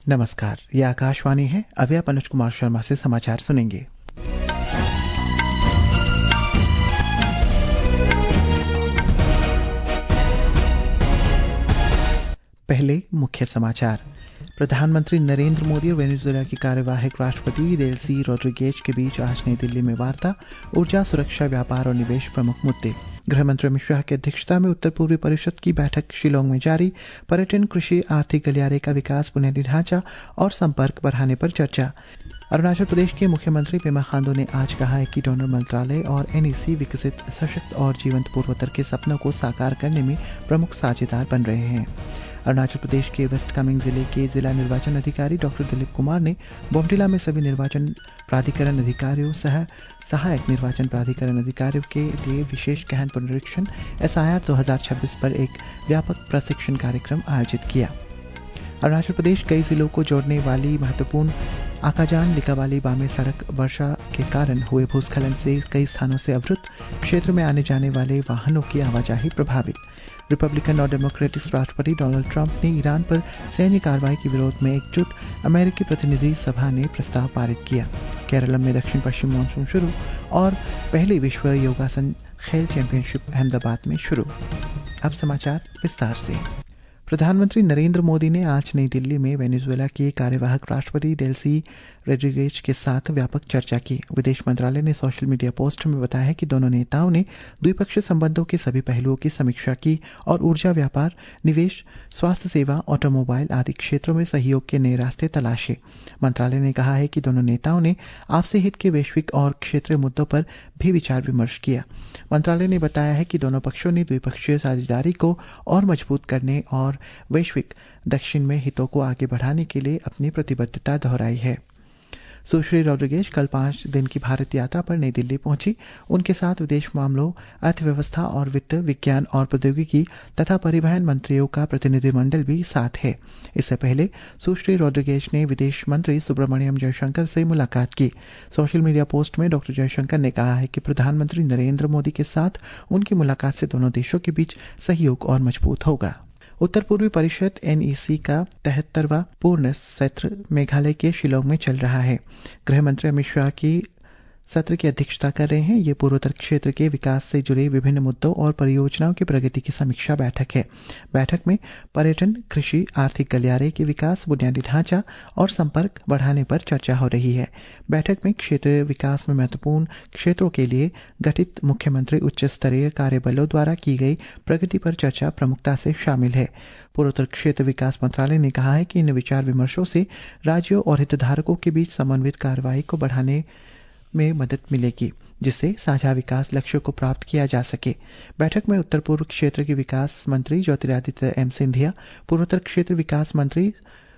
नमस्कार, ये आकाशवाणी है। अभी आप अनुज कुमार शर्मा से समाचार सुनेंगे। पहले मुख्य समाचार। प्रधानमंत्री नरेंद्र मोदी और वेनेजुएला की कार्यवाहक राष्ट्रपति डेल्सी रोड्रिगेज के बीच आज नई दिल्ली में वार्ता। ऊर्जा, सुरक्षा, व्यापार और निवेश प्रमुख मुद्दे। गृहमंत्री अमित शाह की अध्यक्षता में उत्तर पूर्वी परिषद की बैठक शिलोंग में जारी। पर्यटन, कृषि, आर्थिक गलियारे का विकास, बुनियादी ढांचा और संपर्क बढ़ाने पर चर्चा। अरुणाचल प्रदेश के मुख्यमंत्री पेमा खांडू ने आज कहा है कि डोनर मंत्रालय और एनईसी विकसित, सशक्त और जीवंत पूर्वोत्तर के सपनों को साकार करने में प्रमुख साझेदार बन रहे हैं। अरुणाचल प्रदेश के वेस्ट कामेंग जिले के जिला निर्वाचन अधिकारी डॉक्टर दिलीप कुमार ने बोमडिला में सभी निर्वाचन प्राधिकरण अधिकारियों सहायक निर्वाचन प्राधिकरण अधिकारियों के लिए विशेष गहन पुनरीक्षण SIR 2026 पर एक व्यापक प्रशिक्षण कार्यक्रम आयोजित किया। अरुणाचल प्रदेश कई जिलों को जोड़ने वाली महत्वपूर्ण आकाजान लिकावाली बामे सड़क वर्षा के कारण हुए भूस्खलन से कई स्थानों से अवरुद्ध। क्षेत्र में आने जाने वाले वाहनों की आवाजाही प्रभावित। रिपब्लिकन और डेमोक्रेटिक राष्ट्रपति डोनाल्ड ट्रंप ने ईरान पर सैन्य कार्रवाई के विरोध में एकजुट अमेरिकी प्रतिनिधि सभा ने प्रस्ताव पारित किया। केरल में दक्षिण पश्चिम मानसून शुरू और पहली विश्व योगासन खेल चैंपियनशिप अहमदाबाद में शुरू। अब समाचार विस्तार से। प्रधानमंत्री नरेंद्र मोदी ने आज नई दिल्ली में वेनेजुएला के कार्यवाहक राष्ट्रपति डेल्सी रोड्रिगेज के साथ व्यापक चर्चा की। विदेश मंत्रालय ने सोशल मीडिया पोस्ट में बताया कि दोनों नेताओं ने द्विपक्षीय संबंधों के सभी पहलुओं की समीक्षा की और ऊर्जा, व्यापार, निवेश, स्वास्थ्य सेवा, ऑटोमोबाइल आदि क्षेत्रों में सहयोग के नए रास्ते तलाशे। मंत्रालय ने कहा है कि दोनों नेताओं ने आपसी हित के वैश्विक और क्षेत्रीय मुद्दों पर भी विचार विमर्श किया। मंत्रालय ने बताया है कि दोनों पक्षों ने द्विपक्षीय साझेदारी को और मजबूत करने और वैश्विक दक्षिण में हितों को आगे बढ़ाने के लिए अपनी प्रतिबद्धता दोहराई है। सुश्री रोड्रिगेज कल 5 दिन की भारत यात्रा पर नई दिल्ली पहुंची। उनके साथ विदेश मामलों, अर्थव्यवस्था और वित्त, विज्ञान और प्रौद्योगिकी तथा परिवहन मंत्रियों का प्रतिनिधिमंडल भी साथ है। इससे पहले सुश्री रोड्रिगेज ने विदेश मंत्री सुब्रमण्यम जयशंकर से मुलाकात की। सोशल मीडिया पोस्ट में डॉक्टर जयशंकर ने कहा है कि प्रधानमंत्री नरेंद्र मोदी के साथ उनकी मुलाकात से दोनों देशों के बीच सहयोग और मजबूत होगा। उत्तर पूर्वी परिषद NEC का 73वां पूर्ण सत्र मेघालय के शिलोंग में चल रहा है। गृहमंत्री अमित शाह की सत्र की अध्यक्षता कर रहे हैं। ये पूर्वोत्तर क्षेत्र के विकास से जुड़े विभिन्न मुद्दों और परियोजनाओं की प्रगति की समीक्षा बैठक है। बैठक में पर्यटन, कृषि, आर्थिक गलियारे के विकास, बुनियादी ढांचा और संपर्क बढ़ाने पर चर्चा हो रही है। बैठक में क्षेत्रीय विकास में महत्वपूर्ण क्षेत्रों के लिए गठित मुख्यमंत्री उच्च स्तरीय कार्यबलों द्वारा की गई प्रगति पर चर्चा प्रमुखता से शामिल है। पूर्वोत्तर क्षेत्र विकास मंत्रालय ने कहा है कि इन विचार विमर्शों से राज्यों और हितधारकों के बीच समन्वित कार्रवाई को बढ़ाने में मदद मिलेगी, जिससे साझा विकास लक्ष्यों को प्राप्त किया जा सके। बैठक में उत्तर पूर्व क्षेत्र के विकास मंत्री ज्योतिरादित्य M सिंधिया, पूर्वोत्तर क्षेत्र विकास मंत्री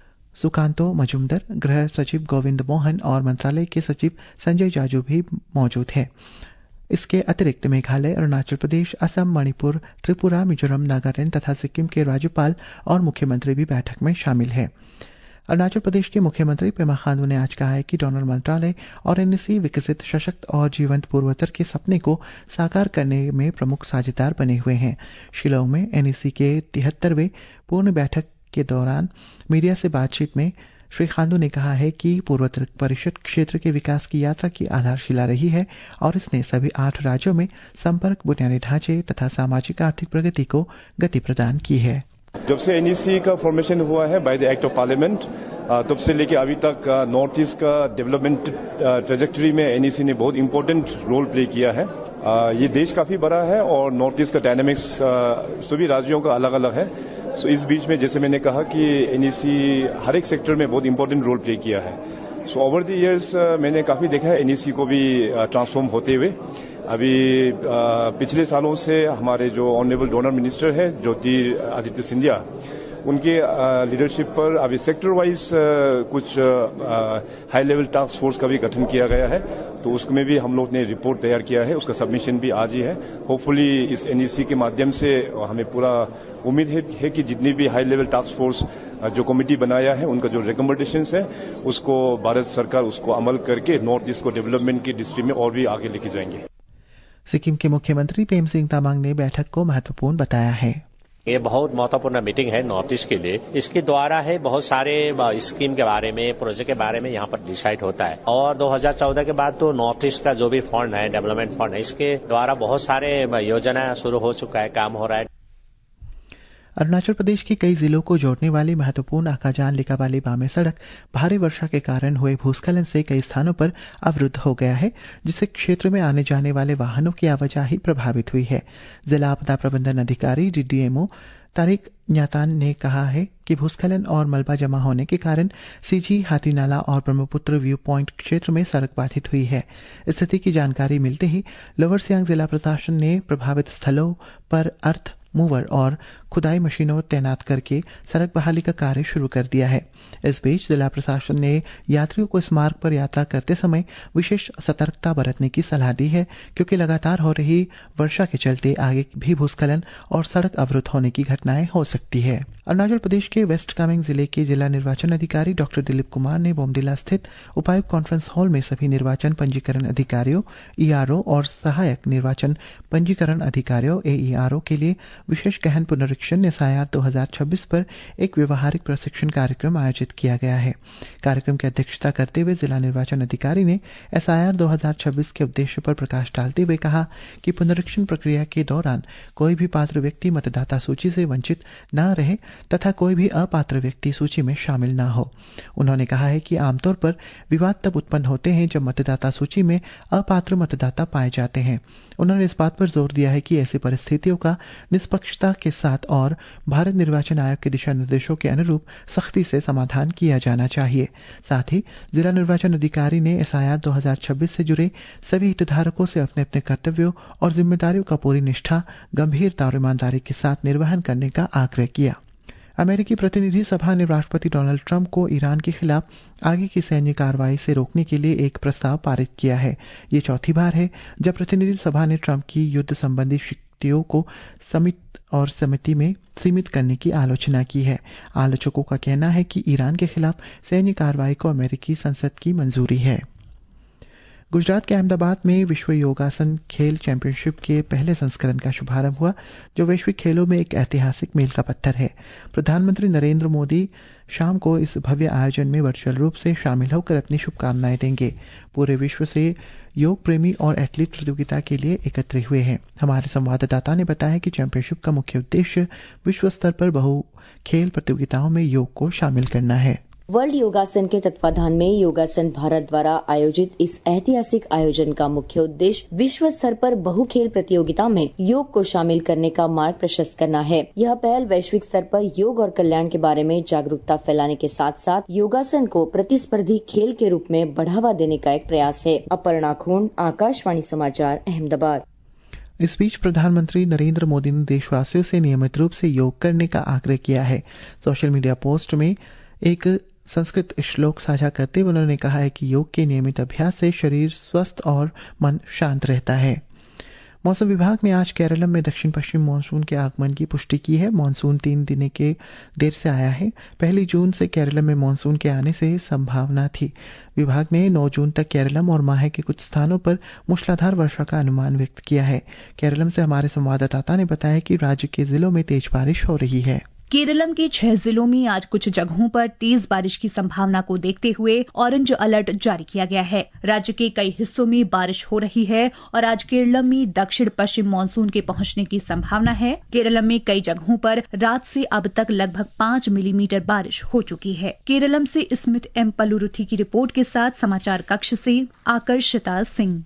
सुकांतो मजुमदार, गृह सचिव गोविंद मोहन और मंत्रालय के सचिव संजय जाजू भी मौजूद हैं। इसके अतिरिक्त मेघालय, अरुणाचल प्रदेश, असम, मणिपुर, त्रिपुरा, मिजोरम, नागालैंड तथा सिक्किम के राज्यपाल और मुख्यमंत्री भी बैठक में शामिल हैं। अरुणाचल प्रदेश के मुख्यमंत्री पेमा खांडू ने आज कहा है कि डोनर मंत्रालय और NEC विकसित, सशक्त और जीवंत पूर्वोत्तर के सपने को साकार करने में प्रमुख साझेदार बने हुए हैं। शिलोंग में NEC के 73वें पूर्ण बैठक के दौरान मीडिया से बातचीत में श्री खांडू ने कहा है कि पूर्वोत्तर परिषद क्षेत्र के विकास की यात्रा की आधारशिला रही है और इसने सभी 8 राज्यों में संपर्क, बुनियादी ढांचे तथा सामाजिक आर्थिक प्रगति को गति प्रदान की है। जब से NEC का फॉर्मेशन हुआ है by the act of parliament, तब से लेके अभी तक नॉर्थ ईस्ट का डेवलपमेंट ट्रेजेक्टरी में NEC ने बहुत इंपॉर्टेंट रोल प्ले किया है। ये देश काफी बड़ा है और नॉर्थ ईस्ट का डायनामिक्स सभी राज्यों का अलग अलग है। सो इस बीच में जैसे मैंने कहा कि NEC हर एक सेक्टर में बहुत इंपॉर्टेंट रोल प्ले किया है। सो ओवर द इयर्स मैंने काफी देखा है NEC को भी ट्रांसफॉर्म होते हुए। अभी पिछले सालों से हमारे जो ऑनरेबल डोनर मिनिस्टर है ज्योतिरादित्य सिंधिया, उनके लीडरशिप पर अभी सेक्टर वाइज कुछ हाई लेवल टास्क फोर्स का भी गठन किया गया है। तो उसमें भी हम लोग ने रिपोर्ट तैयार किया है, उसका सबमिशन भी आज ही है। होपफुली इस NEC के माध्यम से हमें पूरा उम्मीद है कि जितनी भी हाई लेवल टास्क फोर्स जो कमेटी बनाया है, उनका जो रिकमेंडेशंस है, उसको भारत सरकार उसको अमल करके नॉर्थ ईस्ट को डेवलपमेंट की दृष्टि में और भी आगे लेके जाएंगे। सिक्किम के मुख्यमंत्री प्रेम सिंह तामांग ने बैठक को महत्वपूर्ण बताया है। ये बहुत महत्वपूर्ण मीटिंग है नॉर्थ ईस्ट के लिए। इसके द्वारा है बहुत सारे स्कीम के बारे में, प्रोजेक्ट के बारे में यहाँ पर डिसाइड होता है। और 2014 के बाद तो नॉर्थ ईस्ट का जो भी फंड है, डेवलपमेंट फंड है, इसके द्वारा बहुत सारे योजना शुरू हो चुका है, काम हो रहा है। अरुणाचल प्रदेश के कई जिलों को जोड़ने वाली महत्वपूर्ण आकाजान लिकाबाली बामे सड़क भारी वर्षा के कारण हुए भूस्खलन से कई स्थानों पर अवरुद्ध हो गया है, जिससे क्षेत्र में आने जाने वाले वाहनों की आवाजाही प्रभावित हुई है। जिला आपदा प्रबंधन अधिकारी DDMO तारिक न्यातान ने कहा है कि भूस्खलन और मलबा जमा होने के कारण सीजी, हाथीनाला और ब्रह्मपुत्र व्यू पॉइंट क्षेत्र में सड़क बाधित हुई है। स्थिति की जानकारी मिलते ही लोअर सियांग जिला प्रशासन ने प्रभावित स्थलों पर अर्थ मूवर और खुदाई मशीनों तैनात करके सड़क बहाली का कार्य शुरू कर दिया है। इस बीच जिला प्रशासन ने यात्रियों को इस मार्ग पर यात्रा करते समय विशेष सतर्कता बरतने की सलाह दी है, क्योंकि लगातार हो रही वर्षा के चलते आगे भी भूस्खलन और सड़क अवरुद्ध होने की घटनाएं हो सकती है। अरुणाचल प्रदेश के वेस्ट कामेंग जिले के जिला निर्वाचन अधिकारी डॉक्टर दिलीप कुमार ने बोमडिला स्थित उपायुक्त कॉन्फ्रेंस हॉल में सभी निर्वाचन पंजीकरण अधिकारियों, ERO और सहायक निर्वाचन पंजीकरण अधिकारियों AERO के लिए विशेष गहन पुनरीक्षण SIR 2026 पर एक व्यवहारिक प्रशिक्षण कार्यक्रम आयोजित किया गया है। कार्यक्रम की अध्यक्षता करते हुए जिला निर्वाचन अधिकारी ने SIR 2026 के उद्देश्य पर प्रकाश डालते हुए कहा कि पुनरीक्षण प्रक्रिया के दौरान कोई भी पात्र व्यक्ति मतदाता सूची से वंचित न रहे तथा कोई भी अपात्र व्यक्ति सूची में शामिल न हो। उन्होंने कहा है कि आमतौर पर विवाद तब उत्पन्न होते हैं जब मतदाता सूची में अपात्र मतदाता पाए जाते हैं। उन्होंने इस बात पर जोर दिया है कि ऐसी परिस्थितियों का निष्पक्षता के साथ और भारत निर्वाचन आयोग के दिशा निर्देशों के अनुरूप सख्ती से समाधान किया जाना चाहिए। साथ ही जिला निर्वाचन अधिकारी ने SIR 2026 से जुड़े सभी हितधारकों से अपने अपने कर्तव्यों और जिम्मेदारियों का पूरी निष्ठा, गंभीरता और ईमानदारी के साथ निर्वहन करने का आग्रह किया। अमेरिकी प्रतिनिधि सभा ने राष्ट्रपति डोनाल्ड ट्रंप को ईरान के खिलाफ आगे की सैन्य कार्रवाई से रोकने के लिए एक प्रस्ताव पारित किया है। ये चौथी बार है जब प्रतिनिधि सभा ने ट्रंप की युद्ध संबंधी शक्तियों को समिति में सीमित करने की आलोचना की है। आलोचकों का कहना है कि ईरान के खिलाफ सैन्य कार्रवाई को अमेरिकी संसद की मंजूरी है। गुजरात के अहमदाबाद में विश्व योगासन खेल चैंपियनशिप के पहले संस्करण का शुभारंभ हुआ, जो वैश्विक खेलों में एक ऐतिहासिक मील का पत्थर है। प्रधानमंत्री नरेंद्र मोदी शाम को इस भव्य आयोजन में वर्चुअल रूप से शामिल होकर अपनी शुभकामनाएं देंगे। पूरे विश्व से योग प्रेमी और एथलीट प्रतियोगिता के लिए एकत्र हुए हैं। हमारे संवाददाता ने बताया कि चैंपियनशिप का मुख्य उद्देश्य विश्व स्तर पर बहु खेल प्रतियोगिताओं में योग को शामिल करना है। वर्ल्ड योगासन के तत्वाधान में योगासन भारत द्वारा आयोजित इस ऐतिहासिक आयोजन का मुख्य उद्देश्य विश्व स्तर पर बहु खेल प्रतियोगिता में योग को शामिल करने का मार्ग प्रशस्त करना है। यह पहल वैश्विक स्तर पर योग और कल्याण के बारे में जागरूकता फैलाने के साथ साथ योगासन को प्रतिस्पर्धी खेल के रूप में बढ़ावा देने का एक प्रयास है। अपर्णा खून, आकाशवाणी समाचार, अहमदाबाद। इस बीच प्रधानमंत्री नरेंद्र मोदी ने देशवासियों से नियमित रूप से योग करने का आग्रह किया है। सोशल मीडिया पोस्ट में एक संस्कृत श्लोक साझा करते हुए उन्होंने कहा है कि योग के नियमित अभ्यास से शरीर स्वस्थ और मन शांत रहता है। मौसम विभाग ने आज केरलम में दक्षिण पश्चिम मानसून के आगमन की पुष्टि की है। मानसून 3 दिन के देर से आया है। 1 जून से केरलम में मानसून के आने से संभावना थी। विभाग ने 9 जून तक केरलम और माहे के कुछ स्थानों पर मूसलाधार वर्षा का अनुमान व्यक्त किया है। केरलम से हमारे संवाददाता ने बताया कि राज्य के जिलों में तेज बारिश हो रही है। केरलम के 6 जिलों में आज कुछ जगहों पर तेज बारिश की संभावना को देखते हुए ऑरेंज अलर्ट जारी किया गया है। राज्य के कई हिस्सों में बारिश हो रही है और आज केरलम में दक्षिण पश्चिम मानसून के पहुंचने की संभावना है। केरलम में कई जगहों पर रात से अब तक लगभग 5 मिलीमीटर बारिश हो चुकी है। केरलम से स्मिथ एम पलुरुथी की रिपोर्ट के साथ समाचार कक्ष से आकर्षिता सिंह।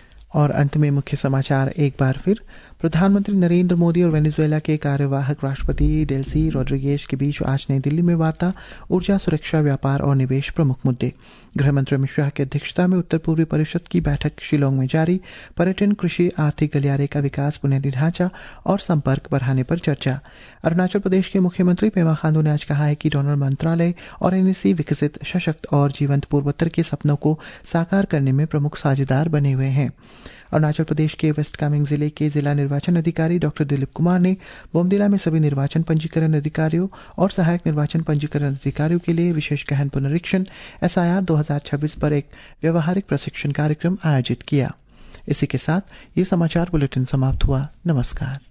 और अंत में मुख्य समाचार एक बार फिर। प्रधानमंत्री नरेंद्र मोदी और वेनेजुएला के कार्यवाहक राष्ट्रपति डेल्सी रोड्रिगेज के बीच आज नई दिल्ली में वार्ता। ऊर्जा, सुरक्षा, व्यापार और निवेश प्रमुख मुद्दे। गृहमंत्री अमित शाह की अध्यक्षता में उत्तर पूर्वी परिषद की बैठक शिलोंग में जारी। पर्यटन, कृषि, आर्थिक गलियारे का विकास, बुनियादी ढांचा और संपर्क बढ़ाने पर चर्चा। अरुणाचल प्रदेश के मुख्यमंत्री पेमा खांडू ने आज कहा है कि डोनर मंत्रालय और NEC विकसित, सशक्त और जीवंत पूर्वोत्तर के सपनों को साकार करने में प्रमुख साझेदार बने हुए हैं। अरुणाचल प्रदेश के वेस्ट कामेंग जिले के जिला निर्वाचन अधिकारी डॉक्टर दिलीप कुमार ने बोमडिला में सभी निर्वाचन पंजीकरण अधिकारियों और सहायक निर्वाचन पंजीकरण अधिकारियों के लिए विशेष गहन पुनरीक्षण SIR 2026 पर एक व्यवहारिक प्रशिक्षण कार्यक्रम आयोजित किया। इसी के साथ ये समाचार बुलेटिन समाप्त हुआ। नमस्कार।